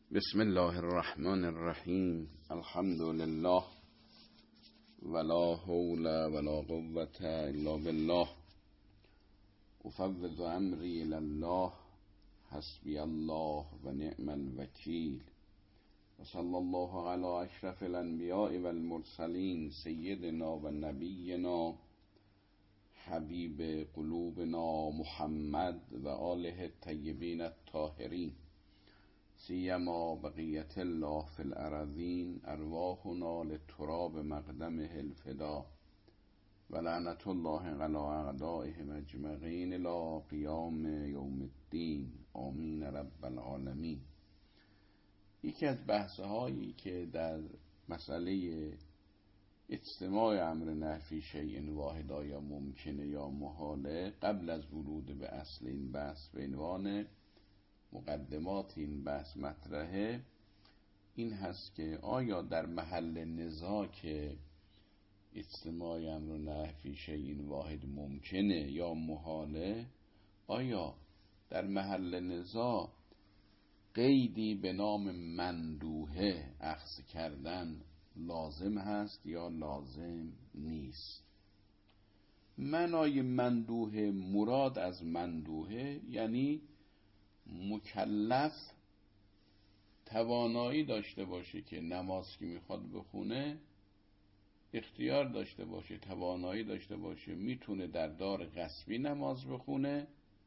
بسم الله الرحمن الرحیم. الحمد لله ولا حول ولا قوة الا بالله. افوض امری الی الله حسبی الله و نعم الوکیل. و صلی الله علی اشرف الانبیاء والمرسلین سیدنا و نبینا حبیب قلوبنا محمد و آله الطیبین الطاهرین، سیما بقیت الله فی الارضین. ارواحنا لتراب مقدمه الفدا و لعنت الله علی اعدائهم اجمعین الی قیام یوم الدین. آمین رب العالمین. یکی از بحث‌هایی که در مسئله اجتماع امر نفی شیء واحد آیا ممکنه یا محاله، قبل از ورود به اصل این بحث به عنوان مقدمات این بحث مطرحه، این هست که آیا در محل نزاع که اجتماع امر نفی شیء واحد ممکنه یا محاله، آیا در محل نزاع قیدی به نام مندوحه اخذ کردن لازم هست یا لازم نیست؟ معنای مندوحه، مراد از مندوحه یعنی مکلف توانایی داشته باشه که نماز که میخواد بخونه اختیار داشته باشه، توانایی داشته باشه میتونه در دار غصبی نماز بخونه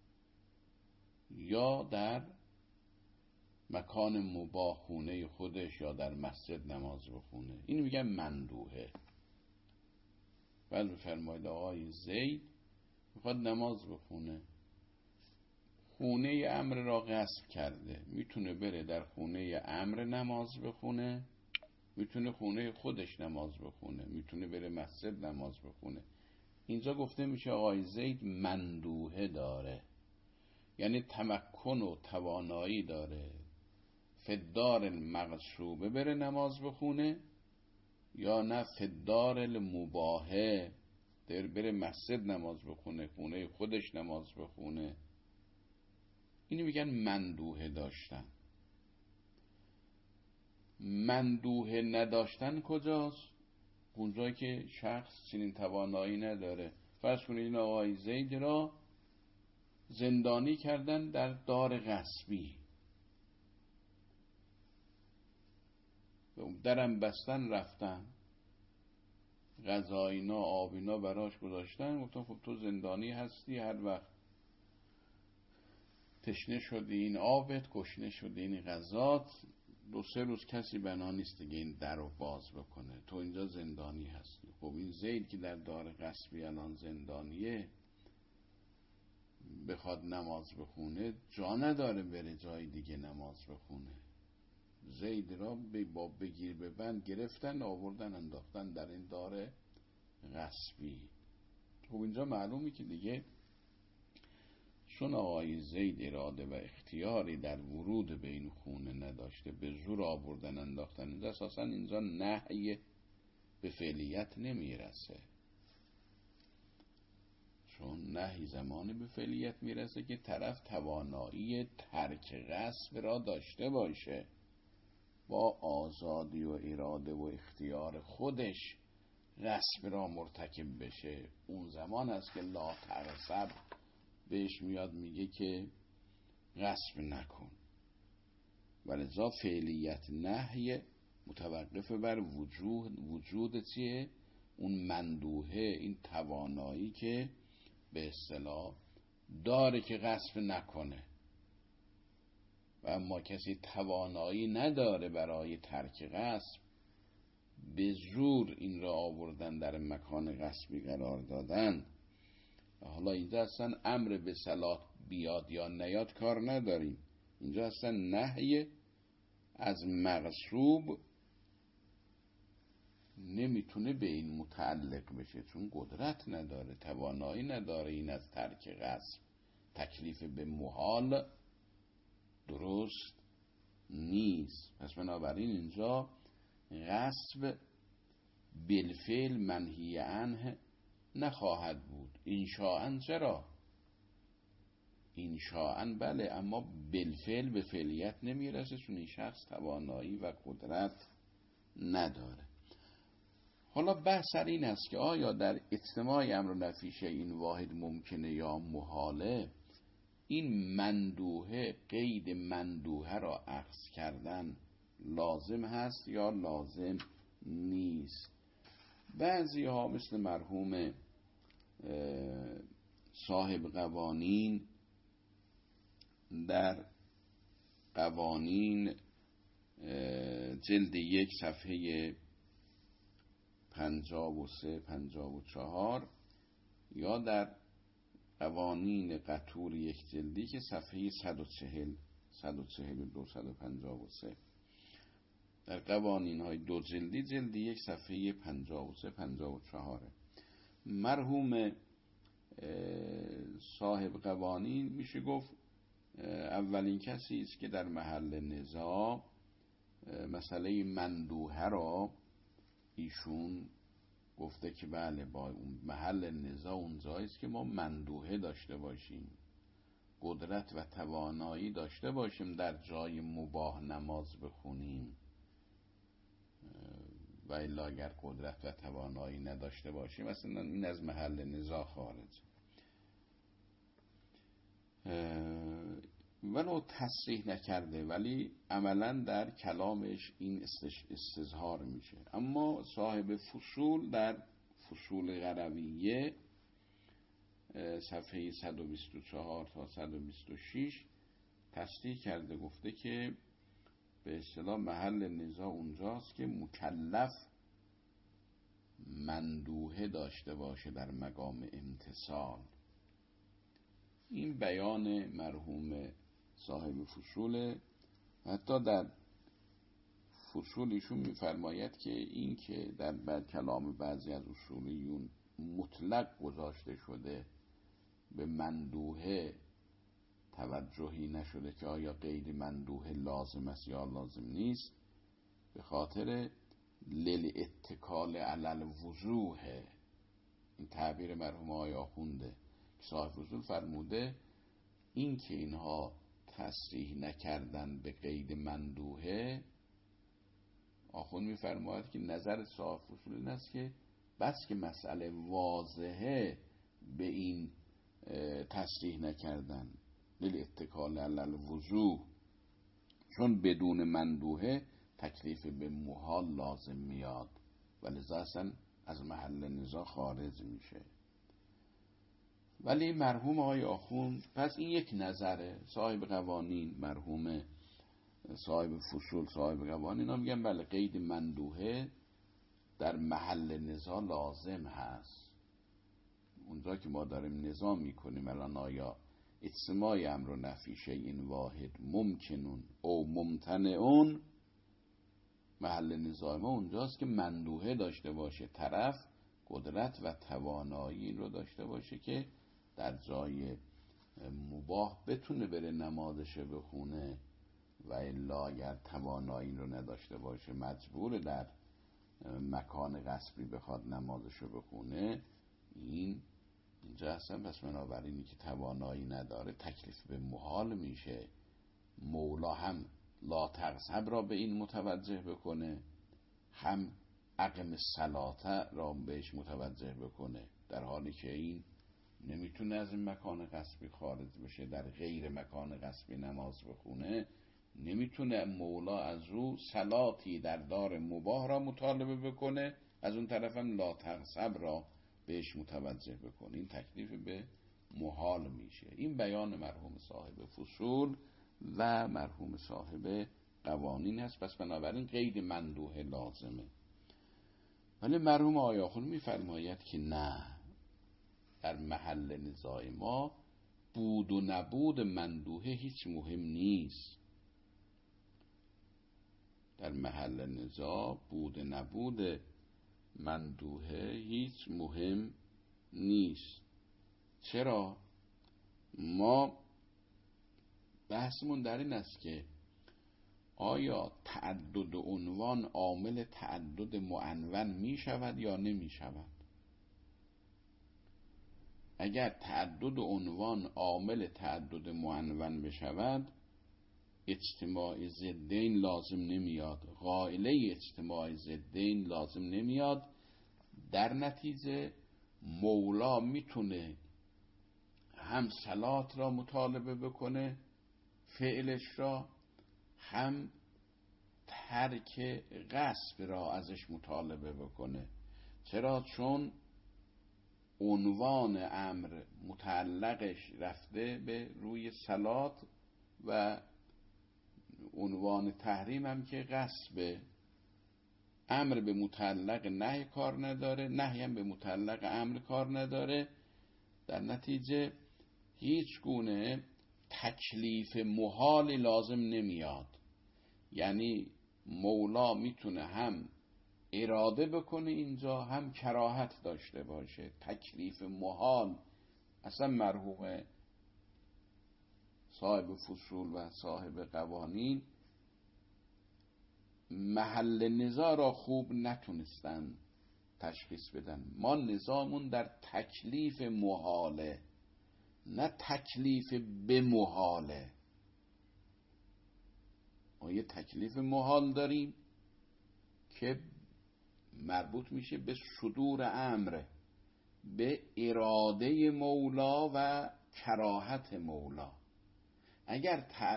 یا در مکان مباح خونه خودش یا در مسجد نماز بخونه. این میگن مندوحه. بعد بفرمایید آقای زید میخواد نماز بخونه، خونه امر را غصب کرده، میتونه بره در خونه امر نماز بخونه، میتونه خونه خودش نماز بخونه، میتونه بره مسجد نماز بخونه. اینجا گفته میشه آقای زید مندوحه داره، یعنی تمکن و توانایی داره فدار المغصوبه بره نماز بخونه یا نه فدار المباحه بره مسجد نماز بخونه، خونه خودش نماز بخونه. اینو میگن مندوحه داشتن. مندوحه نداشتن کجاست؟ اونجایی که شخص چنین توانایی نداره. فرض کنید این آقای زید را زندانی کردن در دار غصبی، درم بستن، رفتن غذاینا آبینا براش گذاشتن، گفتن خب تو زندانی هستی، هر وقت تشنه شدی این آبت، گشنه شدی این غذات، 2-3 روز کسی بنا نیست دیگه این در رو باز بکنه، تو اینجا زندانی هستی. خب این زید که در دار غصبی الان زندانیه، بخواد نماز بخونه جا نداره بره جای دیگه نماز بخونه. زید را با بگیر ببند گرفتن، آوردن انداختن در این دار غصبی. خب اینجا معلومی که دیگه چون آقای زید اراده و اختیاری در ورود به این خونه نداشته، به زور آوردن انداختن، اینجا اساسا اینجا نهی به فعلیت نمیرسه، چون نهی زمانی به فعلیت میرسه که طرف توانایی ترک غصب را داشته باشه، با آزادی و اراده و اختیار خودش غصب را مرتکب بشه. اون زمان است که لا تغصب بهش میاد میگه که غصب نکن. ولذا فعلیت نهی متوقف بر وجود چیه؟ اون مندوحه، این توانایی که به اصطلاح داره که غصب نکنه. و اما کسی توانایی نداره برای ترک غصب، به زور این را آوردن در مکان غصبی قرار دادن. حالا اینجا اصلا امر به صلاح بیاد یا نیاد کار نداریم، اینجا اصلا نهی از مغصوب نمیتونه به این متعلق بشه، چون قدرت نداره، توانایی نداره این از ترک غصب. تکلیف به محال درست نیست. پس بنابراین اینجا غصب بالفعل منهی عنه نخواهد بود. انشاءً چرا؟ انشاءً بله، اما بالفعل به فعلیت نمیرسه، چون این شخص توانایی و قدرت نداره. حالا بحث سر این است که آیا در اجتماع امر نفی این واحد ممکنه یا محاله؟ این مندوحه، قید مندوحه را اخذ کردن لازم هست یا لازم نیست؟ بعضی ها مثل مرحوم صاحب قوانین در قوانین جلد 1 صفحه 53-54 یا در قوانین قطور 1 جلدی که صفحه 142-153 در قوانین های 2 جلدی جلد 1 صفحه 53-54 مرحوم صاحب قوانین میشه گفت اولین کسی است که در محل نزاع مسئله مندوحه را ایشون گفته که بله با اون محل نزاع اونجایی است که ما مندوحه داشته باشیم، قدرت و توانایی داشته باشیم در جای مباح نماز بخونیم، و الا اگر قدرت و توانایی نداشته باشیم اصلا این از محل نزاع خارج. ولو تصریح نکرده ولی عملا در کلامش این استظهار میشه. اما صاحب فصول در فصول قرویه صفحه 124 تا 126 تصریح کرده، گفته که به اصطلاح محل نزاع اونجاست که مکلف مندوحه داشته باشه در مقام امتثال. این بیان مرحوم صاحب فصول. حتی در فصول ایشون میفرماید که این که در بعد کلام بعضی از اصولیون مطلق گذاشته شده، به مندوحه توجهی نشده که آیا غیر مندوحه لازم است یا لازم نیست، به خاطر للاتکال علی الوضوح. این تعبیر مرحوم آقای آخونده که صاحب فصول فرموده این که اینها تصریح نکردن به قید مندوحه، آخوند میفرماید که نظر صاحب فصول این است که بس که مسئله واضحه به این تصریح نکردن للاتکال علی الوضوح، چون بدون مندوحه تکلیف به محال لازم میاد و لذا اصلا از محل نزاع خارج میشه. ولی مرحوم آقای آخوند، پس این یک نظره، صاحب قوانین مرحوم صاحب فصول صاحب قوانین ها میگن بله قید مندوحه در محل نزاع لازم هست. اونجا که ما داریم نزاع میکنیم الان آیا اجتماع امر و نفی شیء واحد ممکنون او ممتنعون، محل نزاع ما اونجاست که مندوحه داشته باشه، طرف قدرت و توانایی رو داشته باشه که در جای مباح بتونه بره نمازش بخونه، و الا اگر توانایی رو نداشته باشه مجبور در مکان غصبی بخواد نمازش رو بخونه، اینجا هستن. پس بنابراینی که توانایی نداره تکلیف به محال میشه. مولا هم لا تغضب را به این متوجه بکنه، هم اقم الصلاة را بهش متوجه بکنه، در حالی که این نمیتونه از این مکان غصبی خارج بشه، در غیر مکان غصبی نماز بخونه، نمیتونه مولا از رو صلاتی در دار مباح را مطالبه بکنه، از اون طرف هم لا تغضب را بهش متوجه بکنه. این تکلیف به محال میشه. این بیان مرحوم صاحب فصول و مرحوم صاحب قوانین هست. پس بنابراین قید مندوحه لازمه. ولی مرحوم آقای آخوند میفرماید که نه، در محل نزاع ما بود و نبود مندوحه هیچ مهم نیست. در محل نزاع بود و نبود مندوحه هیچ مهم نیست. چرا؟ ما بحثمون در این است که آیا تعدد عنوان عامل تعدد معنون می شود یا نمی شود؟ اگر تعدد عنوان عامل تعدد معنون بشود، اجتماع ضدین لازم نمیاد، قائله اجتماع ضدین لازم نمیاد. در نتیجه مولا میتونه هم صلات را مطالبه بکنه، فعلش را، هم ترک غصب را ازش مطالبه بکنه. چرا؟ چون عنوان امر متعلقش رفته به روی صلات و عنوان تحریم هم که غصبه. امر به متعلق نهی کار نداره، نهی هم به متعلق امر کار نداره. در نتیجه هیچ گونه تکلیف محال لازم نمیاد. یعنی مولا میتونه هم اراده بکنه اینجا، هم کراهت داشته باشه. تکلیف محال اصلا مرحوم صاحب فصول و صاحب قوانین محل نزاع را خوب نتونستن تشخیص بدن. ما نزاعمون در تکلیف محاله، نه تکلیف به محاله. ما یه تکلیف محال داریم که مربوط میشه به صدور امر، به اراده مولا و کراهت مولا. اگر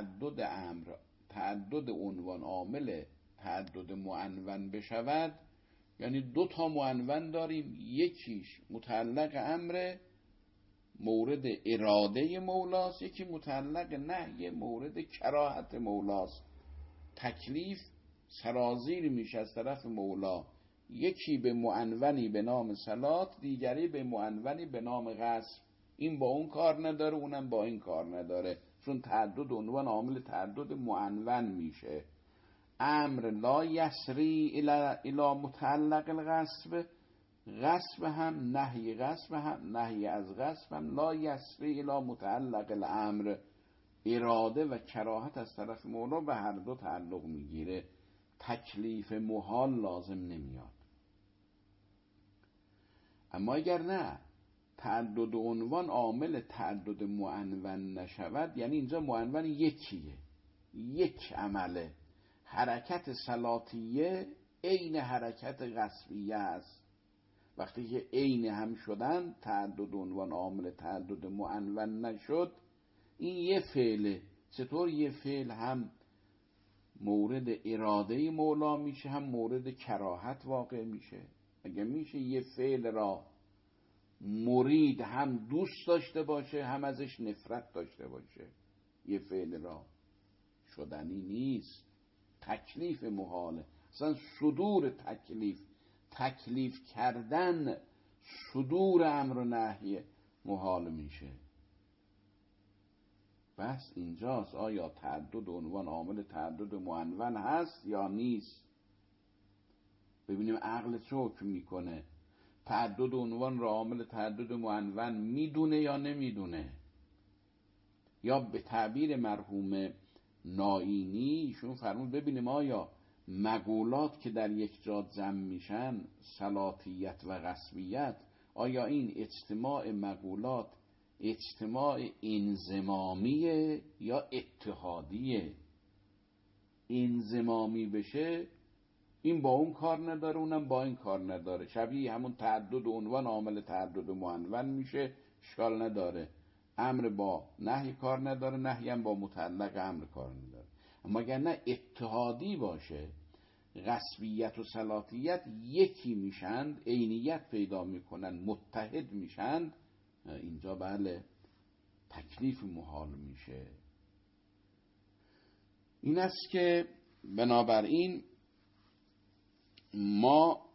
تعدد عنوان عامل تعدد معنون بشود، یعنی 2 تا معنون داریم، یکیش متعلق امر مورد اراده مولاست، یکی متعلق نهی مورد کراهت مولاست. تکلیف سرازیر میشه از طرف مولا، یکی به معنونی به نام صلات، دیگری به معنونی به نام غصب. این با اون کار نداره، اونم با این کار نداره، چون تعدد عنوان عامل تعدد معنون میشه. امر لا یسری الی متعلق الغصب، غصب هم نهی، غصب هم نهی از غصب هم لا یسری الی متعلق الامر. اراده و کراهت از طرف مولا به هر دو تعلق میگیره، تکلیف محال لازم نمیاد. اما اگر نه تعدد عنوان عامل تعدد معنون نشود، یعنی اینجا معنون یکیه، یک عمله، حرکت صلاتیه عین حرکت غصبیه است. وقتی که عین هم شدن، تعدد عنوان عامل تعدد معنون نشد، این یه فعله. چطور یه فعل هم مورد اراده مولا میشه، هم مورد کراهت واقع میشه؟ اگه میشه یه فعل را مرید هم دوست داشته باشه، هم ازش نفرت داشته باشه؟ یه فعل را شدنی نیست، تکلیف محاله. اصلا صدور تکلیف کردن صدور امر و نهی محال میشه. بس اینجاست آیا تعدد عنوان عامل تعدد معنون هست یا نیست. ببینیم عقل چه حکم میکنه. تعدد عنوان را عامل تعدد معنون میدونه یا نمیدونه؟ یا به تعبیر مرحوم نائینی ایشون فرمود ببینیم آیا مقولات که در یک جا جمع میشن، صلاتیت و غصبیت، آیا این اجتماع مقولات اجتماع انضمامیه یا اتحادیه؟ انضمامی بشه این با اون کار نداره، اونم با این کار نداره، شبیه همون تعدد عنوان عامل تعدد معنون میشه، اشکال نداره. امر با نهی کار نداره، نهی هم با متعلق امر کار نداره. اما اگر نه اتحادی باشه، غصبیت و صلاتیت یکی میشند، عینیت پیدا میکنن، متحد میشند، اینجا بله تکلیف محال میشه. این است که بنابراین ما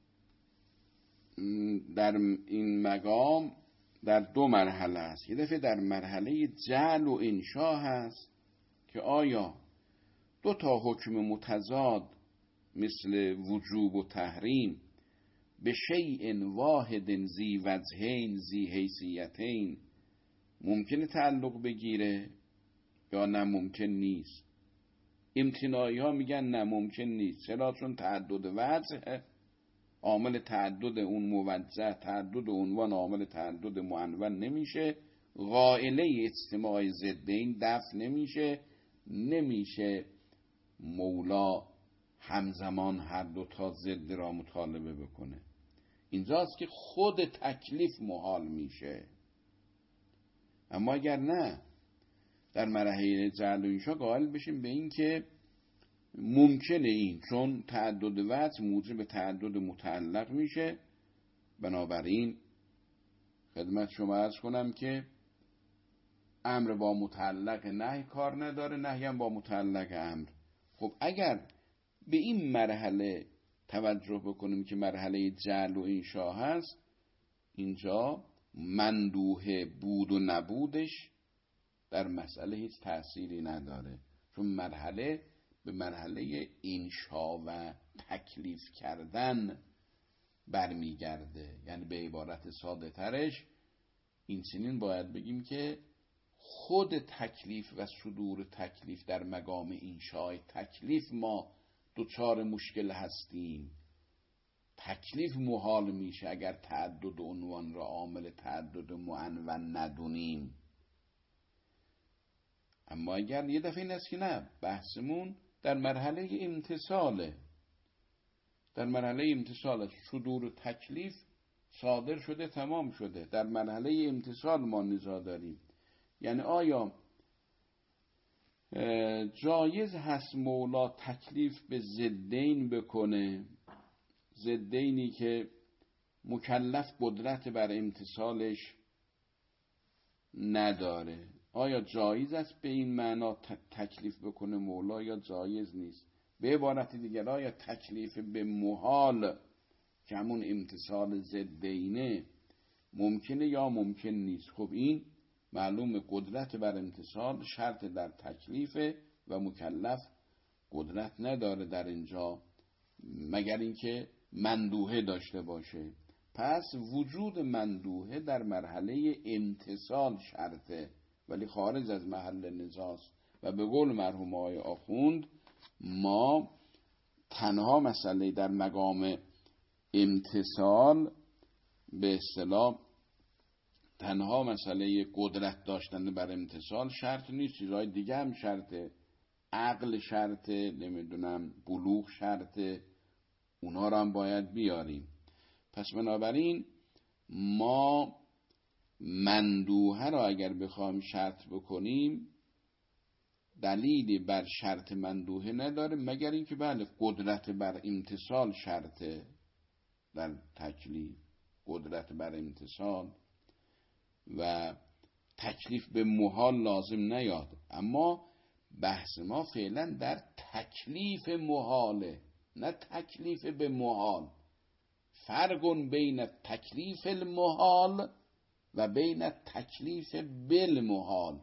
در این مقام در 2 مرحله است. یه دفعه در مرحله جعل و انشا هست که آیا 2 تا حکم متضاد مثل وجوب و تحریم به شیء واحد ذی وجهین ذی حیثیتین ممکنه تعلق بگیره یا نه ممکن نیست؟ امتناعی ها میگن نه ممکن نیست. چرا؟ چون تعدد وجه عامل تعدد اون موزع، تعدد عنوان عامل تعدد معنون نمیشه، قائله اجتماع ضدین دفع نمیشه، نمیشه مولا همزمان هر دو تا ضد را مطالبه بکنه. اینجاست که خود تکلیف محال میشه. اما اگر نه، در مرحله جعل و انشا قائل بشیم به این که ممکنه این، چون تعدد وجه موجب تعدد متعلق میشه. بنابراین خدمت شما عرض کنم که امر با متعلق نهی کار نداره، نهی هم با متعلق امر. خب اگر به این مرحله توجه بکنیم که مرحله جعل و انشا هست، اینجا مندوحه بود و نبودش در مسئله هیچ تأثیری نداره، چون مرحله به مرحله انشا و تکلیف کردن برمیگرده. یعنی به عبارت ساده ترش این چنین باید بگیم که خود تکلیف و صدور تکلیف در مقام انشای تکلیف ما دوچار مشکل هستیم. تکلیف محال میشه اگر تعدد عنوان را عامل تعدد معنون ندونیم. اما اگر یه دفعه این است که نه، بحثمون در مرحله امتصاله، در مرحله امتصال صدور تکلیف صادر شده، تمام شده، در مرحله امتصال ما نزاع داریم. یعنی آیا جایز هست مولا تکلیف به ضدین بکنه، ضدینی که مکلف قدرت بر امتصالش نداره؟ آیا جایز است به این معنا تکلیف بکنه مولا یا جایز نیست؟ به عبارت دیگر آیا تکلیف به محال که همون امتصال ضدینه ممکنه یا ممکن نیست؟ خب این معلوم قدرت بر امتصال شرط در تکلیف و مکلف قدرت نداره در اینجا مگر اینکه مندوحه داشته باشه. پس وجود مندوحه در مرحله امتصال شرطه، ولی خارج از محل نزاست. و به قول مرحوم آقای آخوند ما تنها مسئله در مقام امتصال به اصطلاح تنها مسئله قدرت داشتن بر امتصال شرط نیست، چیزهای دیگه هم شرطه، عقل شرطه، نمیدونم بلوغ شرطه، اونا رو هم باید بیاریم. پس بنابراین ما مندوحه را اگر بخوایم شرط بکنیم دلیلی بر شرط مندوحه نداره، مگر اینکه بله قدرت بر امتصال شرطه در تکلیف، قدرت بر امتصال و تکلیف به محال لازم نیاد. اما بحث ما فعلا در تکلیف محاله، نه تکلیف به محال. فرق بین تکلیف المحال و بین تکلیف بالمحال.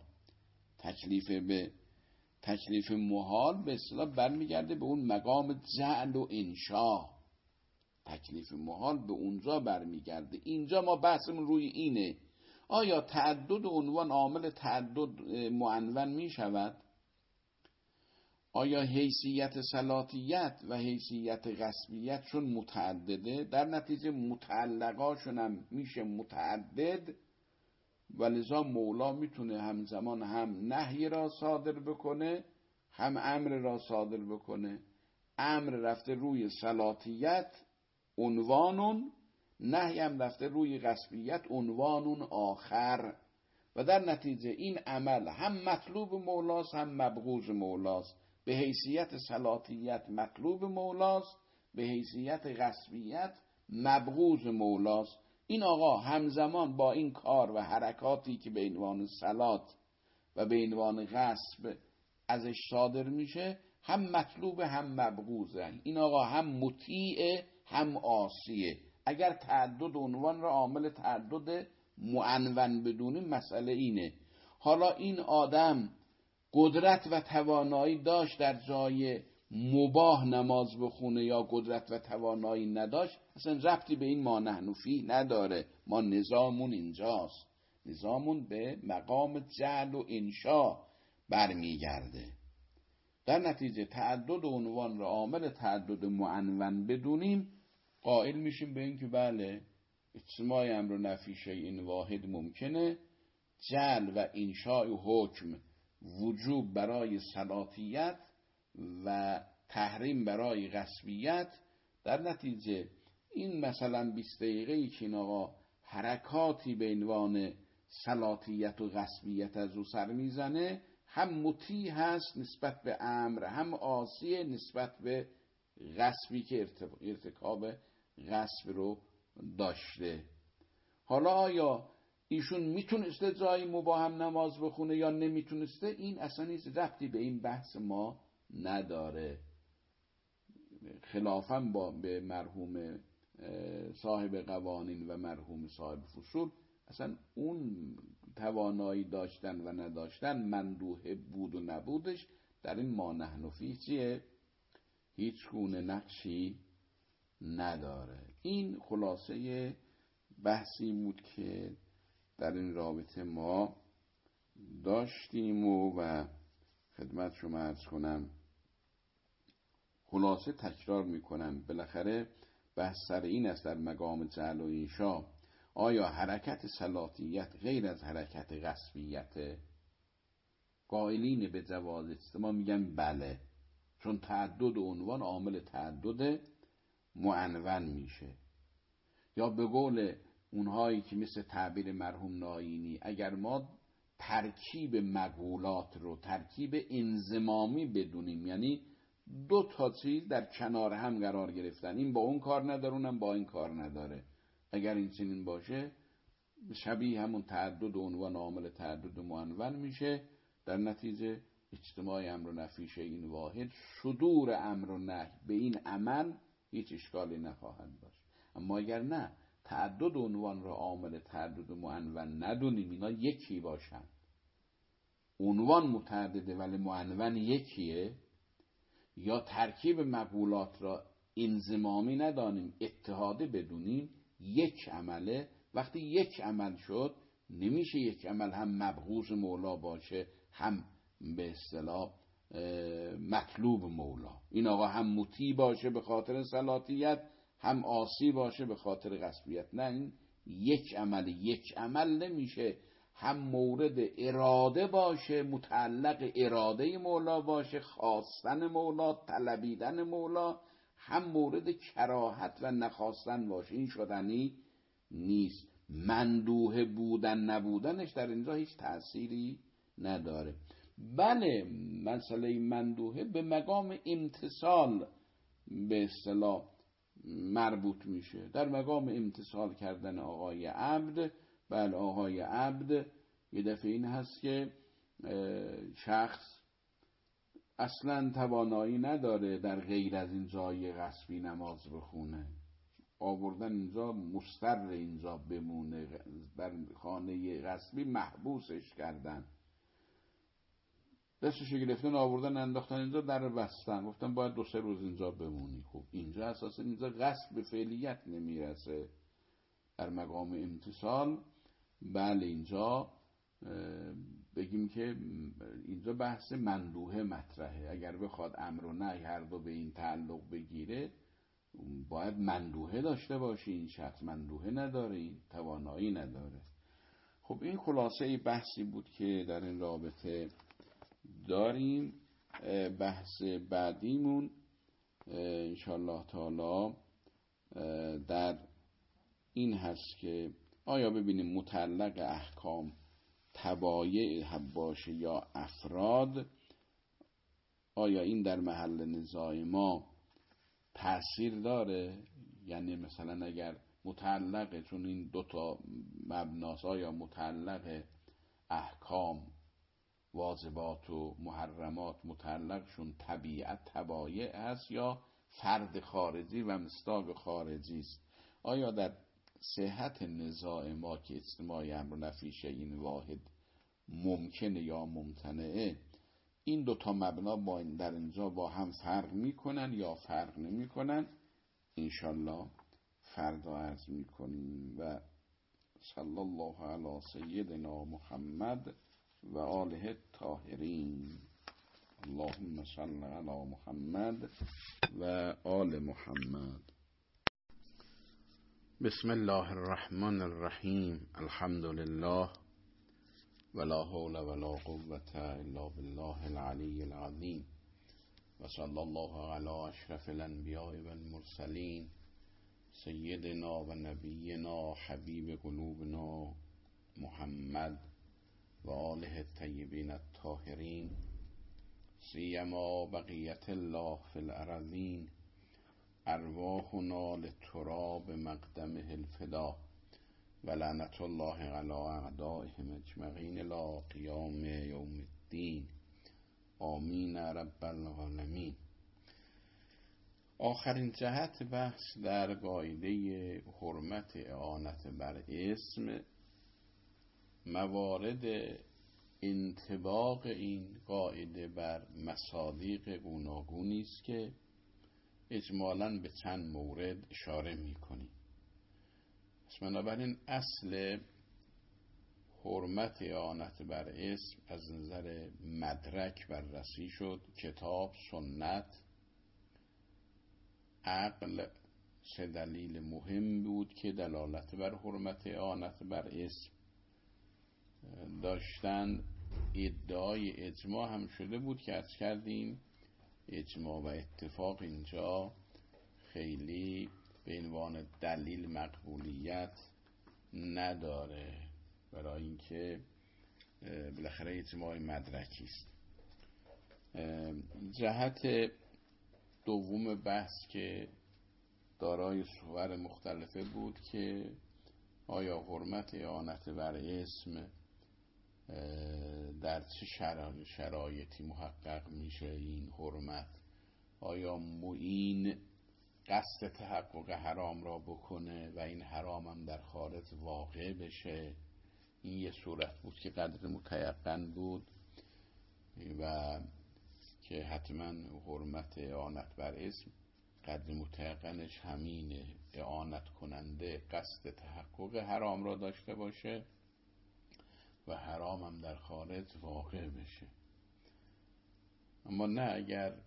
تکلیف محال به اصطلاح برمیگرده به اون مقام جعل و انشا. تکلیف محال به اونجا برمیگرده. اینجا ما بحثمون روی اینه آیا تعدد عنوان عامل تعدد معنون می شود؟ آیا حیثیت صلاتیت و حیثیت غصبیت چون متعدده در نتیجه متعلقاشون هم میشه متعدد و لذا مولا میتونه همزمان هم نهی را صادر بکنه هم امر را صادر بکنه. امر رفته روی صلاتیت عنوانون، نهی هم رفته روی غصبیت عنوانون آخر و در نتیجه این عمل هم مطلوب مولاست هم مبغوض مولاست. به حیثیت صلاتیت مطلوب مولاست، به حیثیت غصبیت مبغوض مولاست. این آقا همزمان با این کار و حرکاتی که به عنوان صلات و به عنوان غصب ازش صادر میشه هم مطلوب هم مبغوضه. این آقا هم مطیع هم عاصیه. اگر تعدد عنوان را عامل تعدد معنون بدونیم مسئله اینه. حالا این آدم قدرت و توانایی داشت در جای مباح نماز بخونه یا قدرت و توانایی نداشت، اصلا ربطی به این ما نحن فیه نداره. ما نظامون اینجاست، نظامون به مقام جعل و انشا برمیگرده. در نتیجه تعدد عنوان را عامل تعدد معنون بدونیم قائل میشیم به این که بله اجتماع امر نفی شیء واحد ممکنه، جعل و انشاء حکم وجوب برای صلاتیت و تحریم برای غصبیت، در نتیجه این مثلا 20 دقیقه‌ای که این آقا حرکاتی به عنوان صلاتیت و غصبیت از او سر میزنه، هم مطیع هست نسبت به امر، هم عاصی نسبت به غصبی که ارتکاب غصب رو داشته. حالا آیا ایشون میتونسته جایی مباح هم نماز بخونه یا نمیتونسته، این اصلا هیچ ربطی به این بحث ما نداره. خلافاً به مرحوم صاحب قوانین و مرحوم صاحب فصول، اصلا اون توانایی داشتن و نداشتن، مندوحه بود و نبودش، در این ما نحن فیه چیه؟ هیچ گونه نقشی نداره. این خلاصه بحثی بود که در این رابطه ما داشتیم و خدمت شما عرض کنم. خلاصه تکرار میکنم، بالاخره بحث سر این است در مقام جعل و انشاء، آیا حرکت صلاتیت غیر از حرکت غصبیت؟ قائلین به جواز اجتماع میگن بله، چون تعدد عنوان عامل تعدد معنون میشه. یا به قول اونهایی که مثل تعبیر مرحوم ناینی، اگر ما ترکیب مقولات رو ترکیب انضمامی بدونیم، یعنی دو تا چیز در کنار هم قرار گرفتن، این با اون کار نداره اونم با این کار نداره، اگر این چنین باشه شبیه همون تعدد عنوان عامل تعدد معنون میشه، در نتیجه اجتماع امر و نفی شیء واحد، صدور امر و نهی به این عمل هیچ اشکالی نخواهد داشت. اما اگر نه تعدد عنوان را عامل تعدد معنون ندونیم، اینا یکی باشن، عنوان متعدده ولی معنون یکیه، یا ترکیب مقولات را انضمامی ندانیم اتحادی بدونیم، یک عمله. وقتی یک عمل شد نمیشه یک عمل هم مبغوض مولا باشه هم به اصطلاح مطلوب مولا. این آقا هم مطیع باشه به خاطر صلاتیت، هم عاصی باشه به خاطر غصبیت. نه، این یک عمل نمیشه، هم مورد اراده باشه، متعلق اراده مولا باشه، خواستن مولا، طلبیدن مولا، هم مورد کراهت و نخواستن باشه. این شدنی نیست. مندوحه بودن نبودنش در اینجا هیچ تأثیری نداره. بله، مسئله مندوحه به مقام امتصال به اصطلاح مربوط میشه، در مقام امتصال کردن آقای عبد. بله، آقای عبد یه دفعه این هست که شخص اصلا توانایی نداره در غیر از این جای غصبی نماز بخونه، آوردن اینجا مستر اینجا بمونه، در خانه غصبی محبوسش کردن، دستش گرفتن آوردن انداختن اینجا، در بستن، گفتن باید 2-3 روز اینجا بمونی. خب اینجا اساسا اینجا غصب به فعلیت نمیرسه، در مقام امتصال. بله، اینجا بگیم که اینجا بحث مندوحه مطرحه. اگر بخواد امر و نهی هر دو به این تعلق بگیره، باید مندوحه داشته باشه. این شخص مندوحه نداره، این توانایی نداره. خب این خلاصه بحثی بود که در این رابطه داریم. بحث بعدیمون انشاءالله تعالی در این هست که آیا ببینیم متعلق احکام تبایع باشه یا افراد، آیا این در محل نزاع ما تأثیر داره؟ یعنی مثلا اگر متعلق، چون این دوتا مبناست، آیا متعلق احکام واجبات و محرمات متعلقشون طبیعت تبایع هست یا فرد خارجی و مصداق خارجی است؟ آیا در صحت نزاع ما که اجتماع امر نفی شیء واحد ممکنه یا ممتنعه، این دوتا مبنا با در اینجا با هم فرق میکنن یا فرق نمیکنن؟ انشالله فردا عرض میکنیم. و صلی الله علی سیدنا محمد و آله الطاهرین. اللهم صل علی محمد و آل محمد. بسم الله الرحمن الرحیم. الحمد لله ولا حول ولا قوة الا بالله العلی العظیم و صلی الله علی اشرف الانبیاء و المرسلین سیدنا و نبینا حبیب قلوبنا محمد و آله الطیبین الطاهرین سیما بقیت الله فی الارضین ارواحنا لتراب مقدمه الفدا و لعنت الله علی اعدائهم اجمعین الی قیام یوم الدین آمین رب العالمین. آخرین جهت بحث در قاعده حرمت اعانت بر اسم موارد انطباق این قاعده بر مصادیق گوناگونی است که اجمالاً به چند مورد اشاره می‌کنیم. پس بنابراین اصل حرمت اعانت بر اسم از نظر مدرک بررسی شد. کتاب، سنت، عقل سه دلیل مهم بود که دلالت بر حرمت اعانت بر اسم داشتند. ادعای اجماع هم شده بود که عرض کردیم اجماع و اتفاق اینجا خیلی به عنوان دلیل مقبولیت نداره، برای اینکه بالاخره اجماع مدرکی است. جهت دوم بحث که دارای صور مختلفه بود که آیا حرمت اعانت بر اسم در چه شرایطی محقق میشه این حرمت؟ آیا معین قصد تحقق حرام را بکنه و این حرام هم در خارج واقع بشه؟ این یه صورت بود که قدر متیقن بود و که حتما حرمت اعانت بر اسم قدر متیقنش همینه، اعانت کننده قصد تحقق حرام را داشته باشه و حرام هم در خارج واقع بشه. اما نه اگر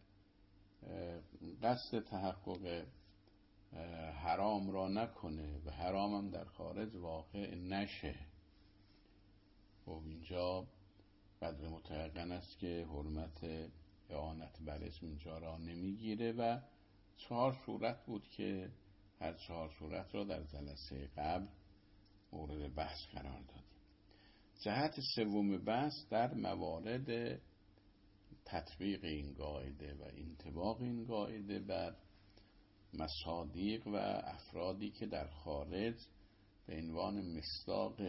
قصد تحقق حرام را نکنه و حرام هم در خارج واقع نشه، خب اینجا قدر متیقن است که حرمت اعانت بر اسم اینجا را نمیگیره. و 4 صورت بود که هر 4 صورت را در جلسه قبل مورد بحث قرار دادیم. جهت سوم بحث در موارد تطبیق این قاعده و انطباق این قاعده بر مصادیق و افرادی که در خارج به عنوان مصداق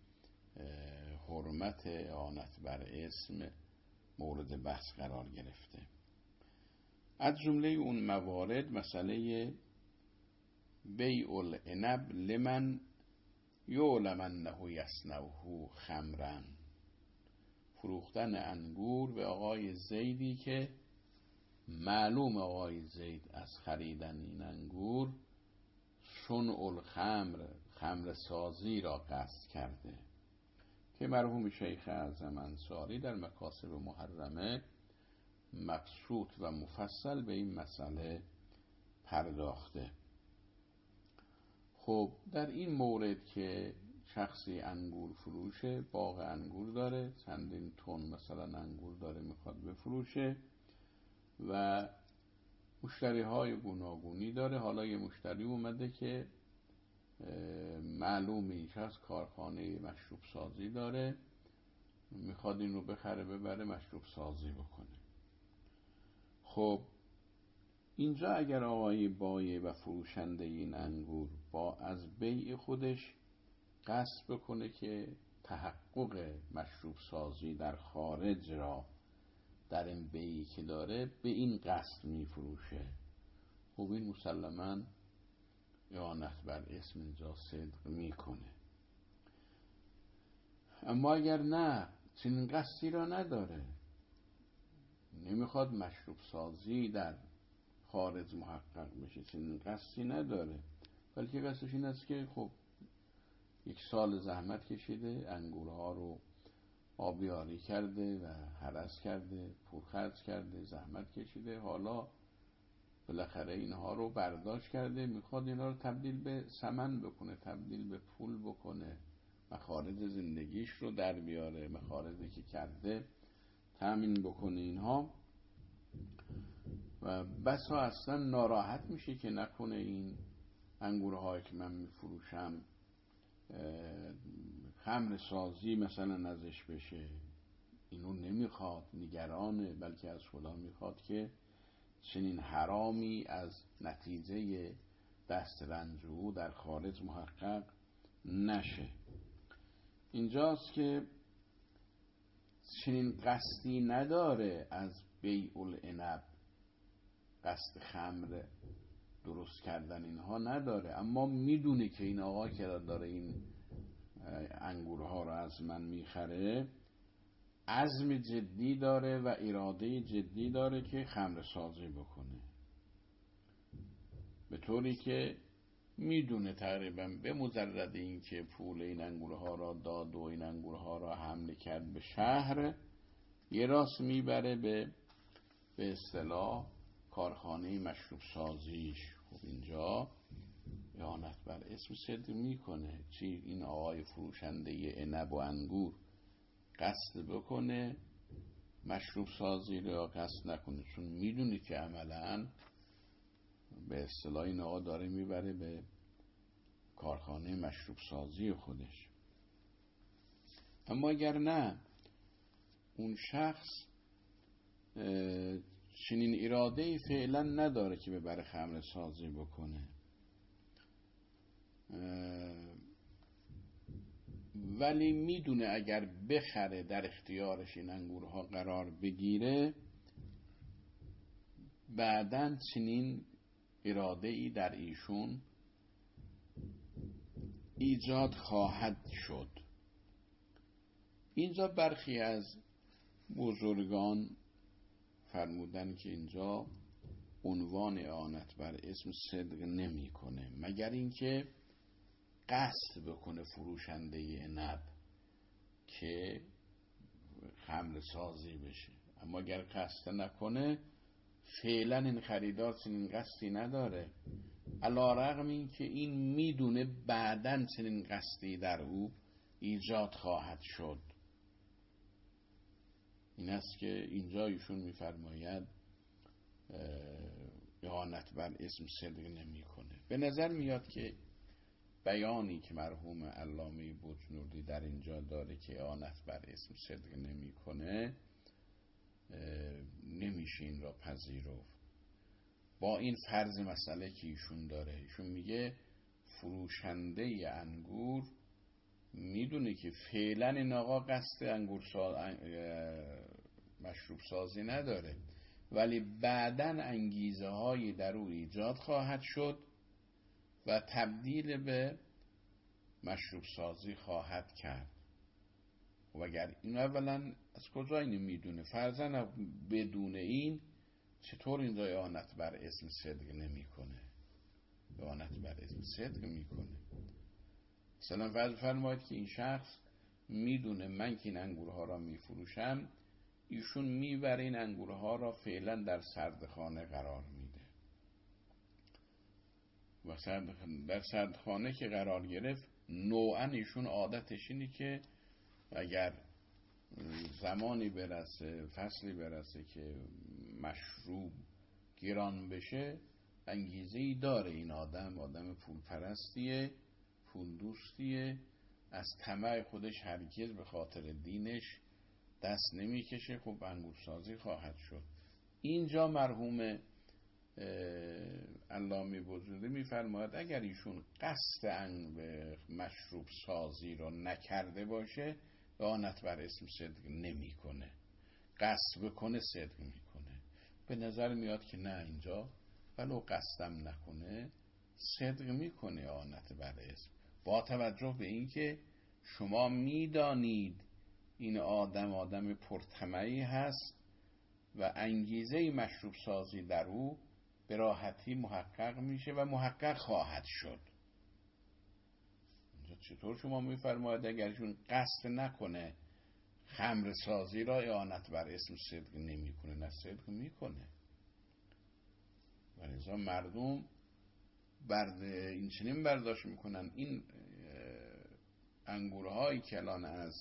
حرمت اعانت بر اسم مورد بحث قرار گرفته. از جمله اون موارد مسئله بیع العنب لمن یعلم انه یصنعه خمرا، فروختن انگور به آقای زیدی که معلوم آقای زید از خریدن این انگور صنع الخمر، خمر سازی را قصد کرده، که مرحوم شیخ اعظم انصاری در مکاسب محرمه مبسوط و مفصل به این مسئله پرداخته. خب در این مورد که شخصی انگور فروشه، باغ انگور داره، چندین تن مثلا انگور داره میخواد بفروشه و مشتری های گوناگونی داره. حالا یه مشتری اومده که معلومه این شخص کارخانه مشروب سازی داره، میخواد این رو بخره ببره مشروب سازی بکنه. خب اینجا اگر آقای بایع و فروشنده این انگور با از بیع خودش قصد بکنه که تحقق مشروب سازی در خارج را در این بیعی که داره به این قصد میفروشه، خب این مسلماً اعانت بر اسم اینجا صدق میکنه. اما اگر نه، چنین قصدی را نداره، نمیخواد مشروب سازی در خارج محقق بشه، چنین قصدی نداره، بلکه قصدش این است که خب 1 سال زحمت کشیده، انگورها رو آبیاری کرده و هرس کرده، پول خرج کرده، زحمت کشیده، حالا بالاخره اینها رو برداشت کرده، میخواد اینها رو تبدیل به ثمن بکنه، تبدیل به پول بکنه، مخارج زندگیش رو در بیاره، مخارجی که کرده تامین بکنه اینها. و بسا اصلا ناراحت میشه که نکنه این انگورهایی که من میفروشم خمر سازی مثلا ازش بشه. اینو نمیخواد، نگرانه، بلکه از خدا میخواد که چنین حرامی از نتیجه دسترنج او در خارج محقق نشه. اینجاست که چنین قصدی نداره از بیع العنب، قصد خمر درست کردن اینها نداره، اما میدونه که این آقا که داره این انگورها رو از من میخره عزم جدی داره و اراده جدی داره که خمر سازی بکنه، به طوری که میدونه تقریبا به مجرد این که پول این انگورها را داد و این انگورها را حمل کرد به شهر، یه راست میبره به اصطلاح کارخانه مشروب سازیش. خب اینجا اعانت بر اسم صدق میکنه. چی این آقای فروشنده عنب و انگور قصد بکنه مشروب سازی رو یا قصد نکنه؟ چون میدونی که عملاً به اصطلاح این آقا داره میبره به کارخانه مشروب سازی خودش. اما اگر نه، اون شخص چنین اراده فعلا نداره که ببره خمر سازی بکنه، ولی میدونه اگر بخره در اختیارش این انگورها قرار بگیره بعداً چنین اراده ای در ایشون ایجاد خواهد شد. اینجا برخی از بزرگان فرمودن که اینجا عنوان اعانت بر اسم صدق نمی کنه مگر اینکه قصد بکنه فروشنده عنب که خمر سازی بشه. اما اگر قصد نکنه فعلا این خریدار چنین قصدی نداره، علی رغم این که این میدونه بعداً چنین قصدی در او ایجاد خواهد شد. این است که اینجا ایشون میفرماید اعانت بر اسم صدق نمی کنه. به نظر میاد که بیانی که مرحوم علامه بجنوردی در اینجا داره که اعانت بر اسم صدق نمی کنه نمیشه این را پذیرفت با این فرض مسئله که ایشون داره. ایشون میگه فروشنده انگور میدونه که فعلا این آقا قصد مشروب سازی نداره، ولی بعداً انگیزه های در او ایجاد خواهد شد و تبدیل به مشروب سازی خواهد کرد. و اگر این اولا از کجا اینو میدونه؟ فرضاً بدون این چطور اینجا اعانت بر اسم صدق نمیکنه؟ اعانت بر اسم صدق میکنه. مثلا فرض فرمایید که این شخص میدونه من که این انگورها را میفروشم، ایشون میبره این انگورها را فعلا در سردخانه قرار میده و در سردخانه که قرار گرفت نوعا ایشون عادتش اینه که اگر زمانی برسه، فصلی برسه که مشروب گران بشه، انگیزه ای داره این آدم پول پرستیه، پول دوستیه، از طمع خودش هرگز به خاطر دینش دست نمیکشه. خب انگورسازی خواهد شد. اینجا مرحوم علامه بجنوردی میفرماید اگر ایشون قصد مشروب سازی رو نکرده باشه اعانت بر اسم صدق نمیکنه، قصد بکنه صدق میکنه. به نظر میاد که نه، اینجا ولو قصدم نکنه صدق میکنه اعانت بر اسم، با توجه به اینکه شما میدانید این آدم پرطمعی هست و انگیزه مشروب سازی در او به راحتی محقق میشه و محقق خواهد شد. چطور شما میفرماید اگرشون قصد نکنه خمر سازی را اعانت بر اسم صدق نمیکنه؟ نه، صدق میکنه. لذا مردم این چنین برداشت میکنن این انگورهایی که الان از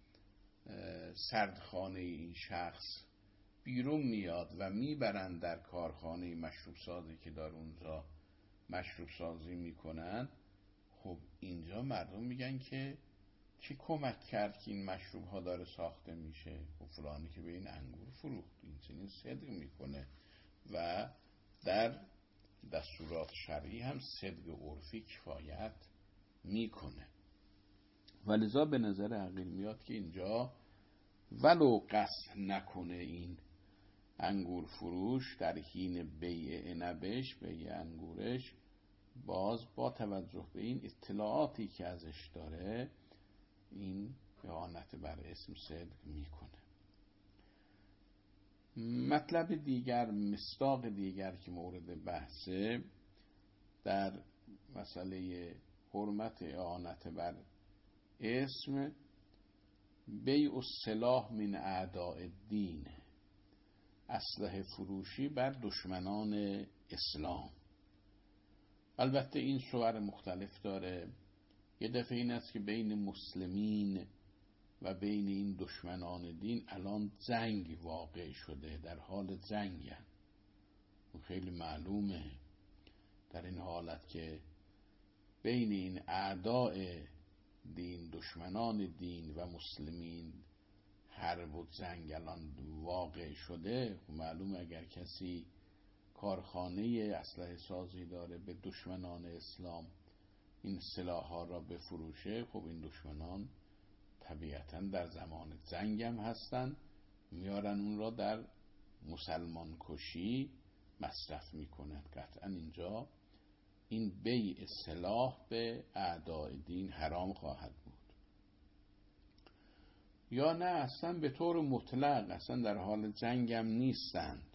سردخانه این شخص بیرون میاد و میبرن در کارخانه مشروب سازی که دار اونجا مشروب سازی میکنن، خب اینجا مردم میگن که کی کمک کرد که این مشروب ها داره ساخته میشه؟ خب فلانی که به این انگور فروخت. این چنین صدق میکنه و در دستورات شرعی هم صدق عرفی کفایت میکنه. ولذا به نظر عقیل میاد که اینجا ولو قصد نکنه این انگور فروش در حین بیع عنبش، بیع انگورش، باز با توجه به این اطلاعاتی که ازش داره این اعانت بر اسم صدق میکنه. مطلب دیگر، مصداق دیگر که مورد بحثه در مسئله حرمت اعانت بر اسم، بیع السلاح من اعداء الدین، اسلحه فروشی بر دشمنان اسلام. البته این صور مختلف داره. یه دفعه این است که بین مسلمین و بین این دشمنان دین الان جنگ واقع شده، در حال جنگن. خیلی معلومه در این حالت که بین این اعداء دین، دشمنان دین و مسلمین حرب و جنگ الان واقع شده، خب معلومه اگر کسی کارخانه اسلحه سازی داره به دشمنان اسلام این سلاح‌ها را بفروشه، خب این دشمنان طبیعتاً در زمان جنگ هم هستن، میارن اون را در مسلمان کشی مصرف میکنن. قطعاً اینجا این بیع سلاح به اعداء دین حرام خواهد بود. یا نه اصلا به طور مطلق اصلا در حال جنگ هم نیستند،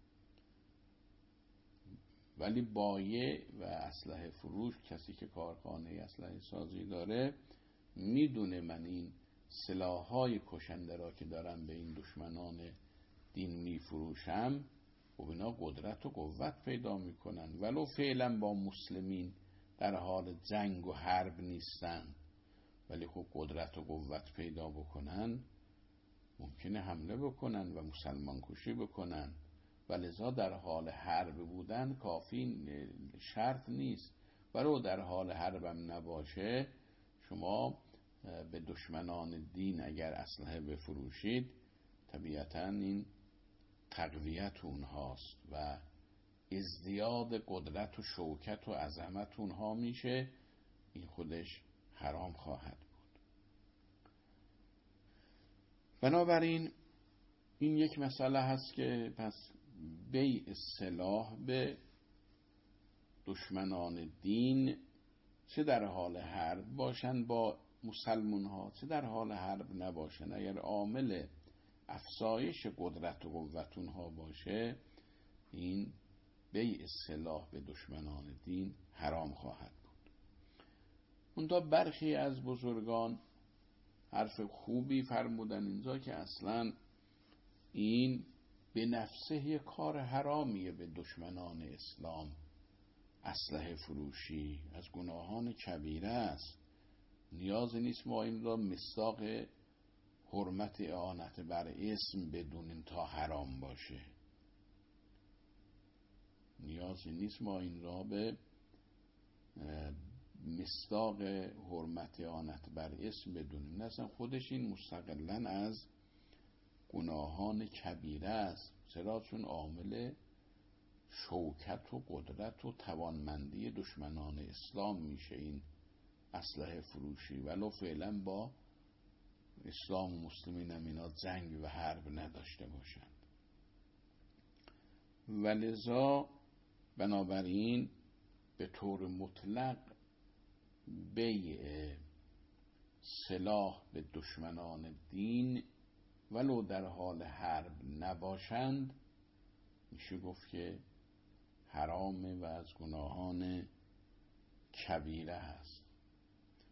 ولی بایع و اسلحه فروش، کسی که کارخانه اسلحه سازی داره، میدونه من این سلاح‌های کشنده را که دارم به این دشمنان دین میفروشم، خب اینا قدرت و قوت پیدا میکنن، ولو فعلا با مسلمین در حال جنگ و حرب نیستن، ولی خب قدرت و قوت پیدا بکنن ممکنه حمله بکنن و مسلمان کشی بکنن. ولذا در حال حرب بودن کافی شرط نیست، ولو در حال حربم نباشه شما به دشمنان دین اگر اسلحه بفروشید طبیعتاً این تقویت اونهاست و ازدیاد قدرت و شوکت و عظمت اونها میشه، این خودش حرام خواهد بود. بنابراین این یک مسئله هست که پس بیع سلاح به دشمنان دین، چه در حال حرب باشن با مسلمان ها چه در حال حرب نباشن، اگر عامل افزایش قدرت و قوت اونها باشه، این بیع سلاح به دشمنان دین حرام خواهد بود. اونجا برخی از بزرگان حرف خوبی فرمودن اینجا که اصلا این به نفسه یک کار حرامیه، به دشمنان اسلام اسلحه فروشی از گناهان کبیره است. نیازی نیست ما این را مصداق حرمت اعانت بر اسم بدونیم تا حرام باشه. نیازی نیست ما این را به مصداق حرمت اعانت بر اسم بدونیم. نه اصلا خودش این مستقلاً از گناهان کبیره است. چرا؟ چون عامل شوکت و قدرت و توانمندی دشمنان اسلام میشه این اسلحه فروشی، ولو فعلا با اسلام و مسلمین هم اینا جنگ و حرب نداشته باشند. ولذا بنابراین به طور مطلق بیع سلاح به دشمنان دین ولو در حال حرب نباشند میشه گفت که حرامه و از گناهان کبیره هست.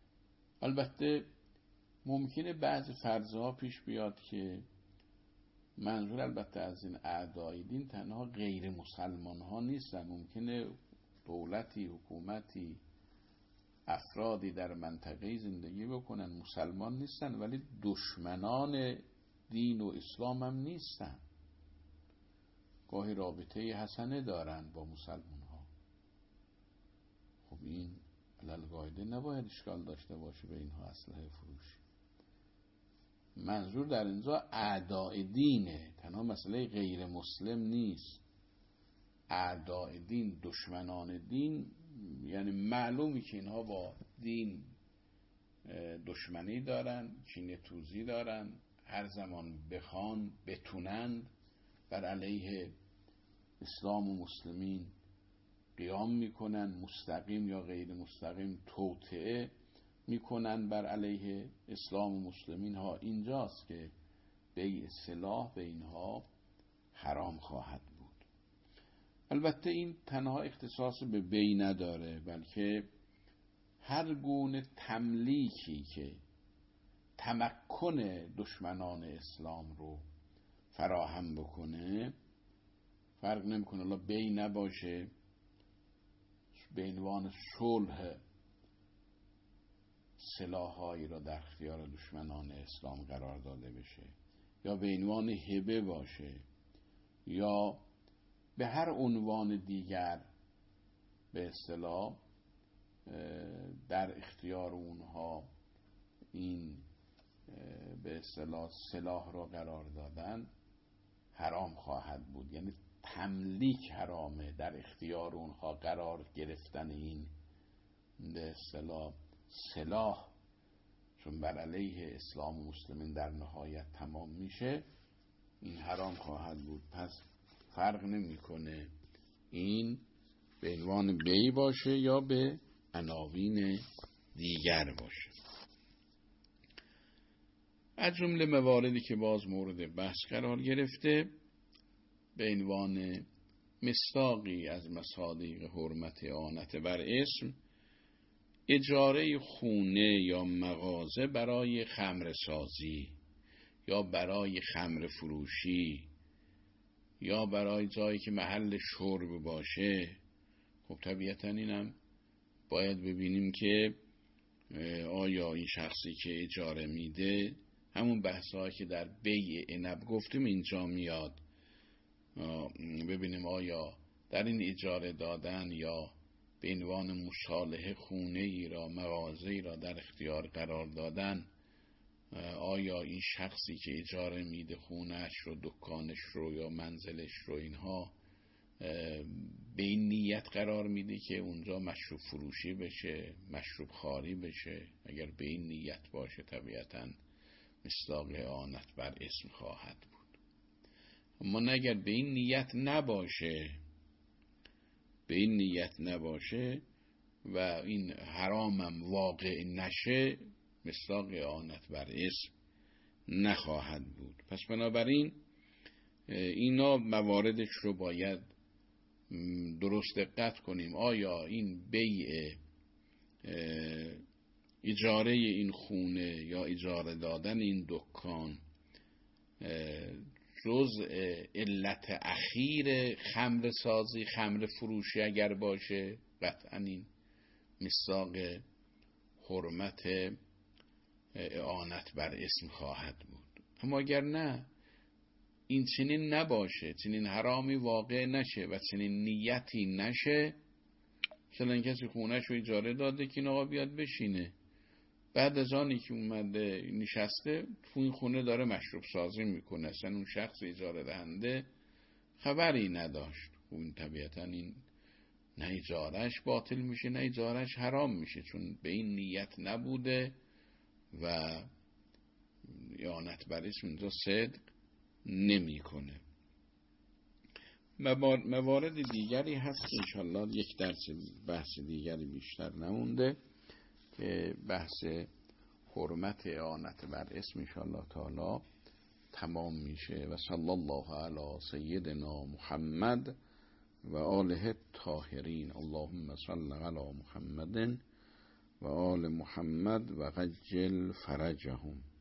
البته ممکنه بعض فرضها پیش بیاد که منظور البته از این اعدای دین تنها غیر مسلمان ها نیستن. ممکنه دولتی، حکومتی، افرادی در منطقه زندگی بکنن مسلمان نیستن ولی دشمنان دین و اسلام هم نیستن، گاهی رابطه حسنه دارن با مسلمان ها. خب این علالقاعده نباید اشکال داشته باشه به اینها اسلحه فروشی. منظور در اینجا اعداء دینه، تنها مسئله غیر مسلم نیست. اعداء دین، دشمنان دین، یعنی معلومی که اینها با دین دشمنی دارن، کینه توزی دارن، هر زمان بخوان بتونند بر علیه اسلام و مسلمین قیام میکنن، مستقیم یا غیر مستقیم توطئه میکنن بر علیه اسلام و مسلمین ها. اینجاست که بیع سلاح به اینها حرام خواهد بود. البته این تنها اختصاص به بیع نداره، بلکه هر گونه تملیکی که تمکن دشمنان اسلام رو فراهم بکنه، فرق نمیکنه الله بیع نباشه، به عنوان صلح سلاح‌هایی را در اختیار دشمنان اسلام قرار داده بشه، یا به عنوان هبه باشه، یا به هر عنوان دیگر به اصطلاح در اختیار اونها این به اصطلاح سلاح را قرار دادن، حرام خواهد بود. یعنی تملیک حرامه، در اختیار اونها قرار گرفتن این به اصطلاح سلاح، چون بر علیه اسلام و مسلمین در نهایت تمام میشه، این حرام خواهد بود. پس فرق نمیکنه این به عنوان بیع باشه یا به عناوین دیگر باشه. از جمله مواردی که باز مورد بحث قرار گرفته به عنوان مصداقی از مصادیق حرمت اعانت بر اسم، اجاره خونه یا مغازه برای خمر سازی یا برای خمر فروشی یا برای جایی که محل شرب باشه. خب طبیعتا اینم باید ببینیم که آیا این شخصی که اجاره میده، همون بحثایی که در بیع عنب گفتیم اینجا میاد، ببینیم آیا در این اجاره دادن یا به عنوان مصالحه خونه ای را، مغازه ای را در اختیار قرار دادن، آیا این شخصی که اجاره میده خونهش رو، دکانش رو یا منزلش رو، اینها به این نیت قرار میده که اونجا مشروب فروشی بشه، مشروب خواری بشه؟ اگر به این نیت باشه طبیعتاً مصداق اعانت بر اسم خواهد بود. اما اگر به این نیت نباشه، به این نیت نباشه و این حرامم واقع نشه، مصداق اعانت بر اسم نخواهد بود. پس بنابراین اینا مواردش رو باید درست دقت کنیم. آیا این بیع اجاره این خونه یا اجاره دادن این دکان جزء علت اخیر خمر سازی، خمر فروشی اگر باشه، قطعا این مصداق حرمت اعانت بر اسم خواهد بود. اما اگر نه، این چنین نباشه، چنین حرامی واقع نشه و چنین نیتی نشه، مثلا کسی خونه‌ش رو اجاره داده که این آقا بیاد بشینه، بعد از آنی که اومده نشسته تو این خونه داره مشروب سازی میکنه، اصلا اون شخص اجاره دهنده خبری نداشت، اون طبیعتا این نه اجارهش باطل میشه نه اجارهش حرام میشه، چون به این نیت نبوده و اعانت بر اسم اینجا صدق نمی کنه. موارد دیگری هست که انشالله یک درس بحث دیگری بیشتر نمونده که بحث حرمت اعانت بر اسم انشالله تعالی تمام میشه. و صلی الله علی سیدنا محمد و آله الطاهرین. اللهم صل علی محمد و آل محمد و عجل فرجهم.